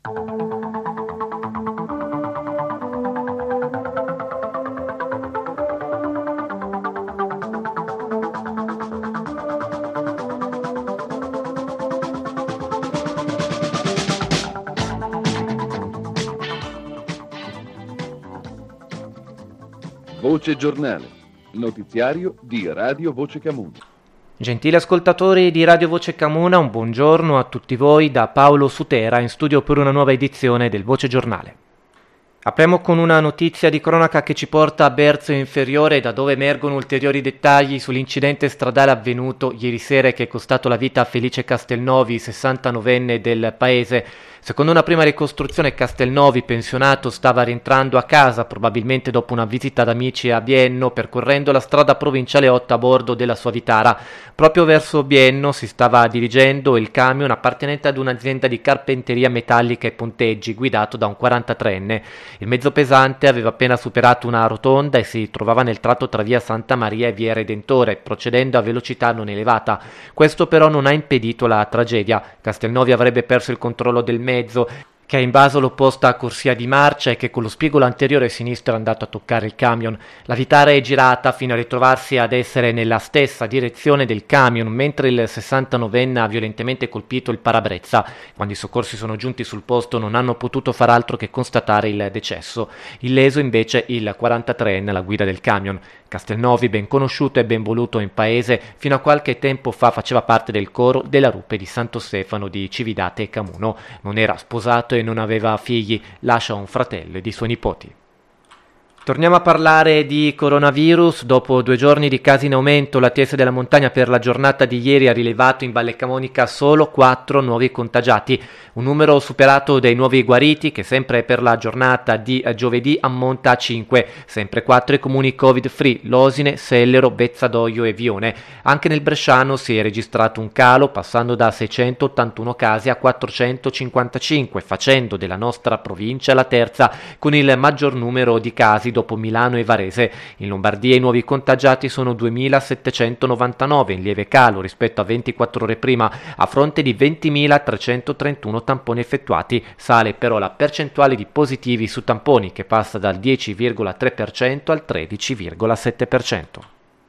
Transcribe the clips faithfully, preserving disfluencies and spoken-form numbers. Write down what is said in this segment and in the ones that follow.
Voce Giornale, notiziario di Radio Voce Camuna. Gentili ascoltatori di Radio Voce Camuna, un buongiorno a tutti voi da Paolo Sutera in studio per una nuova edizione del Voce Giornale. Apriamo con una notizia di cronaca che ci porta a Berzo Inferiore, da dove emergono ulteriori dettagli sull'incidente stradale avvenuto ieri sera e che è costato la vita a Felice Castelnovi, sessantanovenne del paese. Secondo una prima ricostruzione, Castelnovi, pensionato, stava rientrando a casa, probabilmente dopo una visita d'amici a Bienno, percorrendo la strada provinciale otto a bordo della sua Vitara. Proprio verso Bienno si stava dirigendo il camion appartenente ad un'azienda di carpenteria metallica e ponteggi, guidato da un quarantatreenne. Il mezzo pesante aveva appena superato una rotonda e si trovava nel tratto tra via Santa Maria e via Redentore, procedendo a velocità non elevata. Questo però non ha impedito la tragedia. Castelnovi avrebbe perso il controllo del mezzo, che ha invaso l'opposta corsia di marcia e che con lo spigolo anteriore sinistro è andato a toccare il camion. La Vitara è girata fino a ritrovarsi ad essere nella stessa direzione del camion, mentre il sessantanovenne ha violentemente colpito il parabrezza. Quando i soccorsi sono giunti sul posto non hanno potuto far altro che constatare il decesso. Illeso invece il quarantatreenne alla guida del camion. Castelnovi, ben conosciuto e ben voluto in paese, fino a qualche tempo fa faceva parte del coro della Rupe di Santo Stefano di Cividate e Camuno. Non era sposato e non aveva figli, lascia un fratello e di suoi nipoti. Torniamo a parlare di coronavirus. Dopo due giorni di casi in aumento, l'A T S della Montagna per la giornata di ieri ha rilevato in Valle Camonica solo quattro nuovi contagiati, un numero superato dei nuovi guariti che sempre per la giornata di giovedì ammonta a cinque, sempre quattro i comuni covid free: Losine, Sellero, Bezzadoio e Vione. Anche nel Bresciano si è registrato un calo, passando da seicentottantuno casi a quattrocentocinquantacinque, facendo della nostra provincia la terza con il maggior numero di casi dopo Milano e Varese. In Lombardia i nuovi contagiati sono duemilasettecentonovantanove, in lieve calo rispetto a ventiquattro ore prima, a fronte di ventimilatrecentotrentuno tamponi effettuati. Sale però la percentuale di positivi su tamponi, che passa dal dieci virgola tre per cento al tredici virgola sette per cento.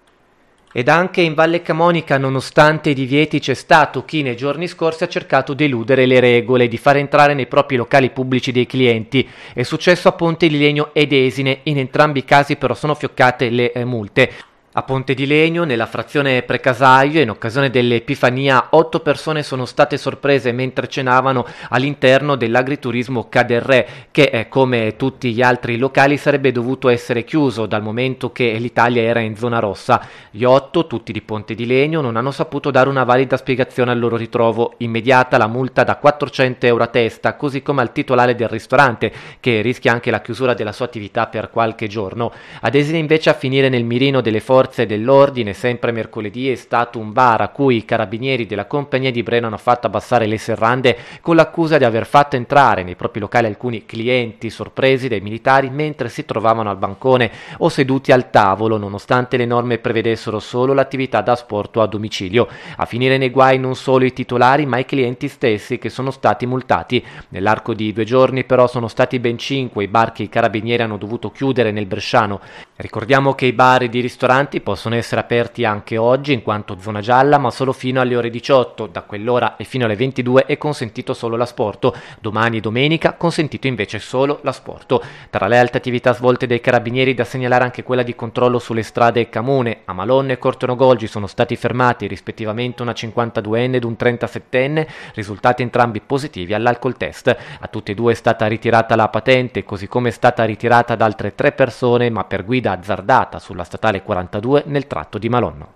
Ed anche in Valle Camonica, nonostante i divieti, c'è stato chi nei giorni scorsi ha cercato di eludere le regole, di far entrare nei propri locali pubblici dei clienti. È successo a Ponte di Legno ed Esine, in entrambi i casi però sono fioccate le eh, multe. A Ponte di Legno, nella frazione Precasaio, in occasione dell'Epifania, otto persone sono state sorprese mentre cenavano all'interno dell'agriturismo Caderré, che eh, come tutti gli altri locali sarebbe dovuto essere chiuso dal momento che l'Italia era in zona rossa. Gli otto, tutti di Ponte di Legno, non hanno saputo dare una valida spiegazione al loro ritrovo. Immediata la multa da quattrocento euro a testa, così come al titolare del ristorante, che rischia anche la chiusura della sua attività per qualche giorno. Ad Esine invece, a finire nel mirino delle forze dell'ordine, sempre mercoledì è stato un bar a cui i carabinieri della compagnia di Breno hanno fatto abbassare le serrande con l'accusa di aver fatto entrare nei propri locali alcuni clienti sorpresi dai militari mentre si trovavano al bancone o seduti al tavolo, nonostante le norme prevedessero solo l'attività da asporto a domicilio. A finire nei guai non solo i titolari ma i clienti stessi, che sono stati multati. Nell'arco di due giorni però sono stati ben cinque i bar che i carabinieri hanno dovuto chiudere nel Bresciano. Ricordiamo che i bar ed i ristoranti possono essere aperti anche oggi in quanto zona gialla, ma solo fino alle ore diciotto. Da quell'ora e fino alle ventidue è consentito solo l'asporto. Domani e domenica consentito invece solo l'asporto. Tra le altre attività svolte dai carabinieri da segnalare anche quella di controllo sulle strade Camune. A Malonne e Cortonogolgi sono stati fermati rispettivamente una cinquantaduenne ed un trentasettenne, risultati entrambi positivi all'alcol test. A tutti e due è stata ritirata la patente, così come è stata ritirata da altre tre persone, ma per guida azzardata sulla statale quarantadue nel tratto di Malonno.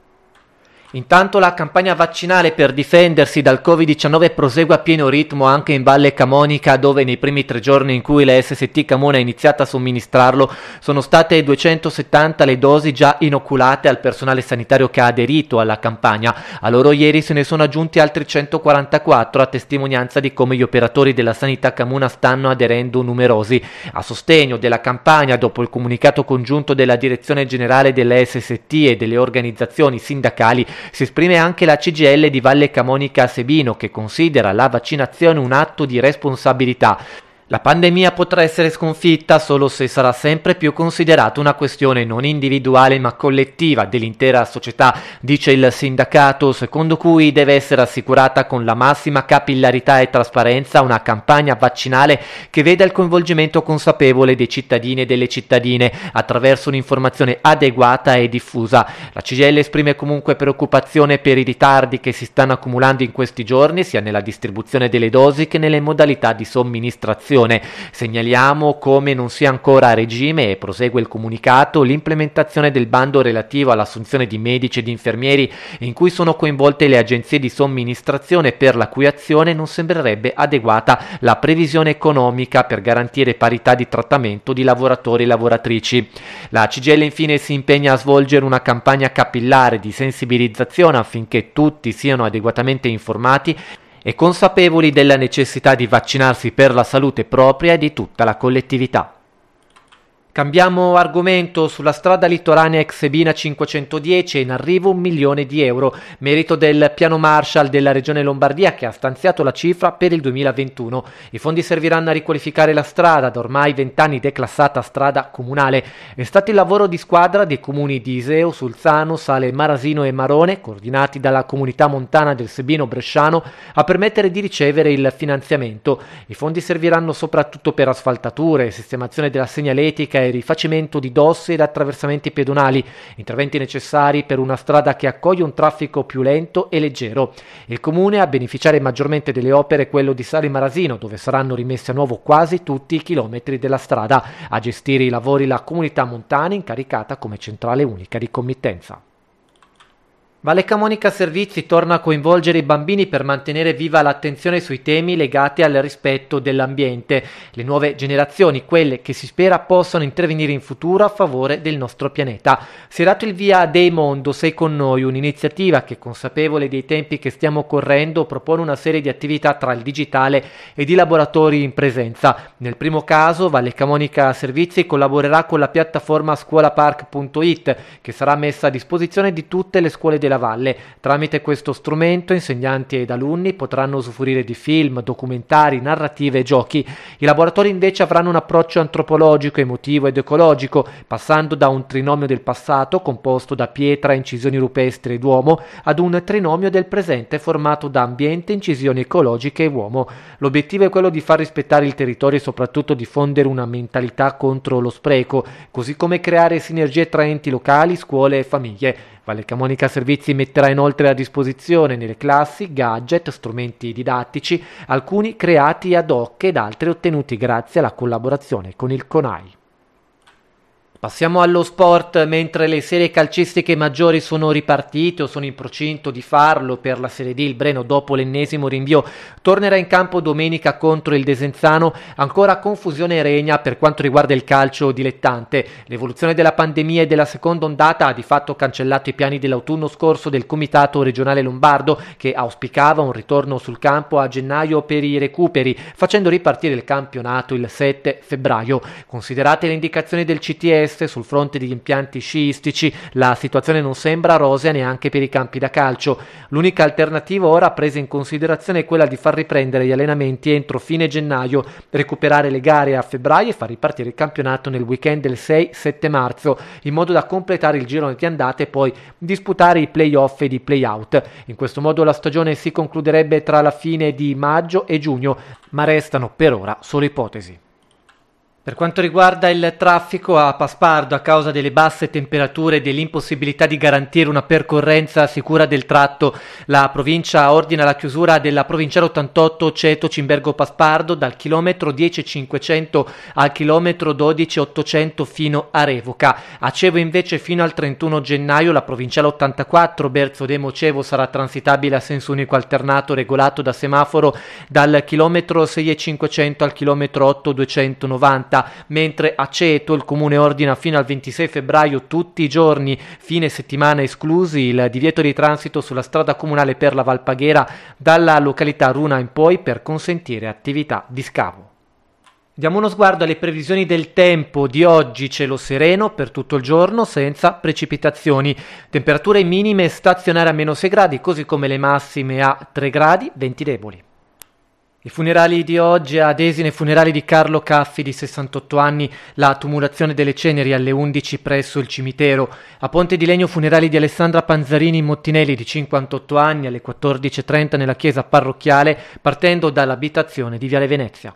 Intanto la campagna vaccinale per difendersi dal covid diciannove prosegue a pieno ritmo anche in Valle Camonica, dove nei primi tre giorni in cui la S S T Camona ha iniziato a somministrarlo sono state duecentosettanta le dosi già inoculate al personale sanitario che ha aderito alla campagna. A loro ieri se ne sono aggiunti altri centoquarantaquattro, a testimonianza di come gli operatori della sanità Camuna stanno aderendo numerosi. A sostegno della campagna, dopo il comunicato congiunto della direzione generale della S S T e delle organizzazioni sindacali, si esprime anche la C G I L di Valle Camonica Sebino, che considera la vaccinazione un atto di responsabilità. La pandemia potrà essere sconfitta solo se sarà sempre più considerata una questione non individuale ma collettiva dell'intera società, dice il sindacato, secondo cui deve essere assicurata con la massima capillarità e trasparenza una campagna vaccinale che veda il coinvolgimento consapevole dei cittadini e delle cittadine attraverso un'informazione adeguata e diffusa. La C G I L esprime comunque preoccupazione per i ritardi che si stanno accumulando in questi giorni sia nella distribuzione delle dosi che nelle modalità di somministrazione. Segnaliamo come non sia ancora a regime, e prosegue il comunicato, l'implementazione del bando relativo all'assunzione di medici ed infermieri in cui sono coinvolte le agenzie di somministrazione, per la cui azione non sembrerebbe adeguata la previsione economica per garantire parità di trattamento di lavoratori e lavoratrici. La C G I L infine si impegna a svolgere una campagna capillare di sensibilizzazione affinché tutti siano adeguatamente informati e consapevoli della necessità di vaccinarsi per la salute propria e di tutta la collettività. Cambiamo argomento. Sulla strada litoranea ex Sebina cinquecentodieci è in arrivo un milione di euro, merito del piano Marshall della Regione Lombardia, che ha stanziato la cifra per il duemilaventuno. I fondi serviranno a riqualificare la strada, da ormai vent'anni declassata strada comunale. È stato il lavoro di squadra dei comuni di Iseo, Sulzano, Sale Marasino e Marone, coordinati dalla comunità montana del Sebino bresciano, a permettere di ricevere il finanziamento. I fondi serviranno soprattutto per asfaltature, sistemazione della segnaletica e rifacimento di dosse ed attraversamenti pedonali, interventi necessari per una strada che accoglie un traffico più lento e leggero. Il comune a beneficiare maggiormente delle opere è quello di Sale Marasino, dove saranno rimessi a nuovo quasi tutti i chilometri della strada. A gestire i lavori la comunità montana, incaricata come centrale unica di committenza. Valle Camonica Servizi torna a coinvolgere i bambini per mantenere viva l'attenzione sui temi legati al rispetto dell'ambiente. Le nuove generazioni, quelle che si spera possano intervenire in futuro a favore del nostro pianeta. Si è dato il via a Dei Mondo, sei con noi, un'iniziativa che, consapevole dei tempi che stiamo correndo, propone una serie di attività tra il digitale e di laboratori in presenza. Nel primo caso, Valle Camonica Servizi collaborerà con la piattaforma scuolapark punto it, che sarà messa a disposizione di tutte le scuole della Valle. Tramite questo strumento insegnanti ed alunni potranno usufruire di film, documentari, narrative e giochi. I laboratori invece avranno un approccio antropologico, emotivo ed ecologico, passando da un trinomio del passato composto da pietra, incisioni rupestri ed uomo ad un trinomio del presente formato da ambiente, incisioni ecologiche e uomo. L'obiettivo è quello di far rispettare il territorio e soprattutto diffondere una mentalità contro lo spreco, così come creare sinergie tra enti locali, scuole e famiglie. Valle Camonica Servizi metterà inoltre a disposizione nelle classi gadget, strumenti didattici, alcuni creati ad hoc ed altri ottenuti grazie alla collaborazione con il CONAI. Passiamo allo sport. Mentre le serie calcistiche maggiori sono ripartite o sono in procinto di farlo, per la Serie D il Breno, dopo l'ennesimo rinvio, tornerà in campo domenica contro il Desenzano. Ancora confusione regna per quanto riguarda il calcio dilettante. L'evoluzione della pandemia e della seconda ondata ha di fatto cancellato i piani dell'autunno scorso del Comitato Regionale Lombardo, che auspicava un ritorno sul campo a gennaio per i recuperi, facendo ripartire il campionato il sette febbraio. Considerate le indicazioni del C T S sul fronte degli impianti sciistici, la situazione non sembra rosea neanche per i campi da calcio. L'unica alternativa ora presa in considerazione è quella di far riprendere gli allenamenti entro fine gennaio, recuperare le gare a febbraio e far ripartire il campionato nel weekend del sei sette marzo, in modo da completare il girone di andata e poi disputare i play-off e i play-out. In questo modo la stagione si concluderebbe tra la fine di maggio e giugno, ma restano per ora solo ipotesi. Per quanto riguarda il traffico a Paspardo, a causa delle basse temperature e dell'impossibilità di garantire una percorrenza sicura del tratto, la provincia ordina la chiusura della provinciale ottantotto Ceto Cimbergo Paspardo dal chilometro dieci cinquecento al chilometro dodici ottocento fino a Revoca. A Cevo invece fino al trentuno gennaio la provinciale ottantaquattro Berzo Demo Cevo sarà transitabile a senso unico alternato regolato da semaforo dal chilometro sei cinquecento al chilometro otto duecentonovanta. Mentre a Ceto il comune ordina fino al ventisei febbraio tutti i giorni, fine settimana esclusi, il divieto di transito sulla strada comunale per la Valpaghera dalla località Runa in poi per consentire attività di scavo. Diamo uno sguardo alle previsioni del tempo di oggi. Cielo sereno per tutto il giorno senza precipitazioni, temperature minime stazionarie a meno sei gradi, così come le massime a tre gradi, venti deboli. I funerali di oggi: ad Esine funerali di Carlo Caffi di sessantotto anni, la tumulazione delle ceneri alle undici presso il cimitero. A Ponte di Legno funerali di Alessandra Panzarini Mottinelli di cinquantotto anni alle quattordici e trenta nella chiesa parrocchiale, partendo dall'abitazione di Viale Venezia.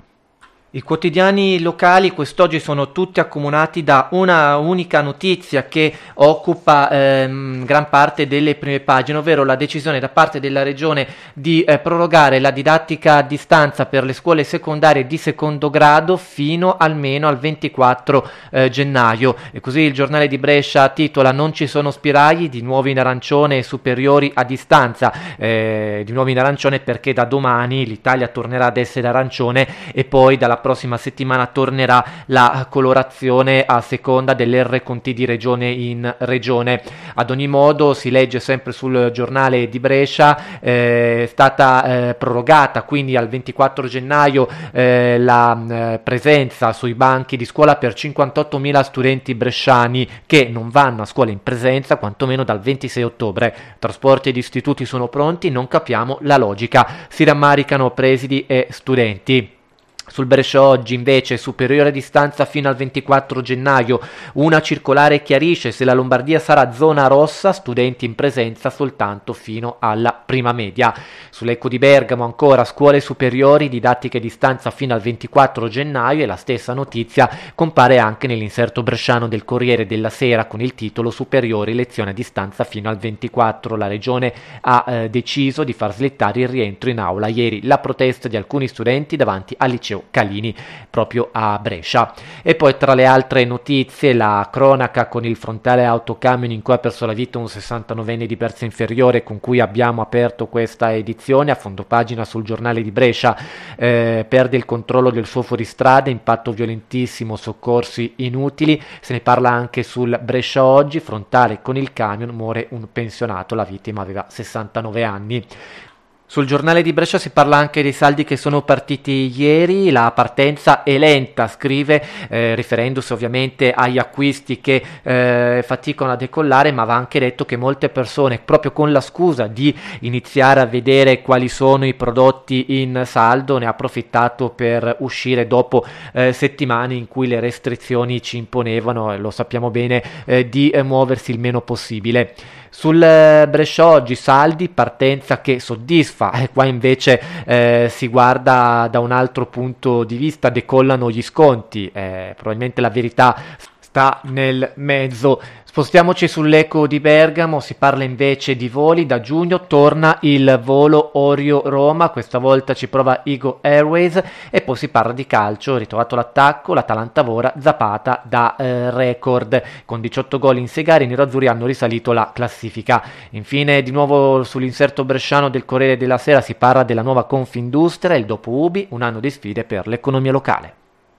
I quotidiani locali quest'oggi sono tutti accomunati da una unica notizia che occupa ehm, gran parte delle prime pagine, ovvero la decisione da parte della Regione di eh, prorogare la didattica a distanza per le scuole secondarie di secondo grado fino almeno al ventiquattro eh, gennaio. E così il giornale di Brescia titola: non ci sono spiragli, di nuovo in arancione e superiori a distanza. Eh, di nuovo in arancione perché da domani l'Italia tornerà ad essere arancione e poi dalla prossima settimana tornerà la colorazione a seconda dell'R conti di regione in regione. Ad ogni modo, si legge sempre sul giornale di Brescia, eh, è stata eh, prorogata quindi al ventiquattro gennaio eh, la eh, presenza sui banchi di scuola per cinquantottomila studenti bresciani che non vanno a scuola in presenza quantomeno dal ventisei ottobre. Trasporti ed istituti sono pronti, non capiamo la logica, si rammaricano presidi e studenti. Sul Brescia Oggi invece: superiore a distanza fino al ventiquattro gennaio, una circolare chiarisce se la Lombardia sarà zona rossa, studenti in presenza soltanto fino alla prima media. Sull'Eco di Bergamo ancora: scuole superiori, didattiche a distanza fino al ventiquattro gennaio, e la stessa notizia compare anche nell'inserto bresciano del Corriere della Sera con il titolo: superiori, lezione a distanza fino al ventiquattro. La Regione ha eh, deciso di far slittare il rientro in aula. Ieri la protesta di alcuni studenti davanti al liceo Calini proprio a Brescia. E poi tra le altre notizie la cronaca con il frontale autocamion in cui ha perso la vita un sessantanovenne di Berza Inferiore, con cui abbiamo aperto questa edizione. A fondopagina sul giornale di Brescia: eh, perde il controllo del suo fuoristrada, impatto violentissimo, soccorsi inutili. Se ne parla anche sul Brescia Oggi: frontale con il camion, muore un pensionato, la vittima aveva sessantanove anni. Sul giornale di Brescia si parla anche dei saldi che sono partiti ieri. La partenza è lenta, scrive, eh, riferendosi ovviamente agli acquisti che eh, faticano a decollare, ma va anche detto che molte persone, proprio con la scusa di iniziare a vedere quali sono i prodotti in saldo, ne ha approfittato per uscire dopo eh, settimane in cui le restrizioni ci imponevano, e lo sappiamo bene, eh, di eh, muoversi il meno possibile. Sul eh, Brescia Oggi: saldi, partenza che soddisfa. E qua invece eh, si guarda da un altro punto di vista, decollano gli sconti. Eh, probabilmente la verità sta nel mezzo. Spostiamoci sull'Eco di Bergamo, si parla invece di voli. Da giugno torna il volo Orio-Roma, questa volta ci prova Igo Airways. E poi si parla di calcio: ritrovato l'attacco, l'Atalanta Vora, Zapata da eh, record. Con diciotto gol in sei gare i nerazzurri hanno risalito la classifica. Infine, di nuovo sull'inserto bresciano del Corriere della Sera, si parla della nuova Confindustria, il dopo Ubi, un anno di sfide per l'economia locale.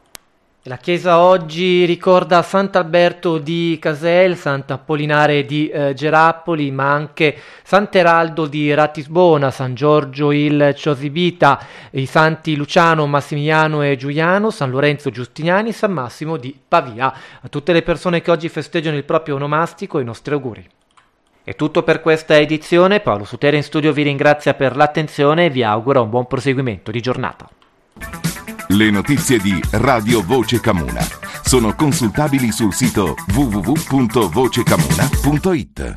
La chiesa oggi ricorda Sant'Alberto di Casel, Sant'Apollinare di eh, Gerappoli, ma anche Sant'Eraldo di Ratisbona, San Giorgio il Ciosibita, i santi Luciano, Massimiliano e Giuliano, San Lorenzo Giustiniani, San Massimo di Pavia. A tutte le persone che oggi festeggiano il proprio onomastico, i nostri auguri. È tutto per questa edizione. Paolo Sutera in studio vi ringrazia per l'attenzione e vi augura un buon proseguimento di giornata. Le notizie di Radio Voce Camuna sono consultabili sul sito w w w punto voce camuna punto i t.